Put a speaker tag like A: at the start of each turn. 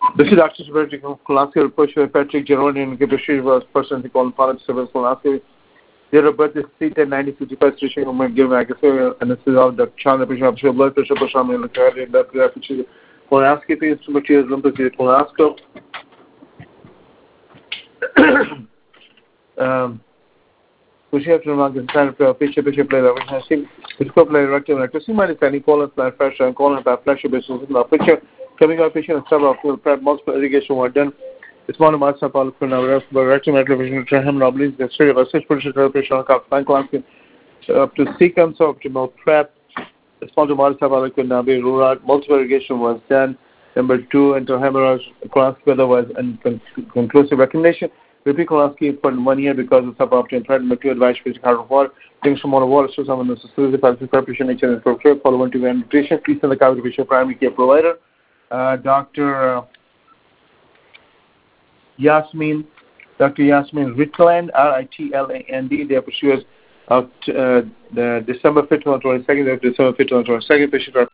A: This is Dr. Patrick Kolaski, Patrick Geroni, and Gibishy was person who called Father Civil Kolaski. Their birth is 3/10/1955, reaching home and giving Agassi, and this is all the China Bishop, blood pressure, Basham, and the carrier, and the Kolaski, is to materials, Lumpy, Kolasko. We have to remind the standard for Fisher play that we have seen. It's called play rectum and rectum. Might have any colon plant pressure and colon plant pressure business in the picture. Coming out patient and several multiple irrigation were done. It's one of my support for now, but rectum and television to him nobles, the study of such position therapy on cap bank up to sequence of optimal prep. It's one of my support could now be rural. Multiple irrigation was done. Number 2, until hemorrhage class weather was conclusive recognition. Repeat Kolaski for 1 year because of suboptimal and threatened material advice which hard of water. Things from water, so some of the facility preparation, nature and procure, follow one to nutrition. Please send the copy to your primary care provider. Dr. Yasmin Ritland, Ritland, they are pursuers of the December 5th, 2022, December 5th, 2022, patient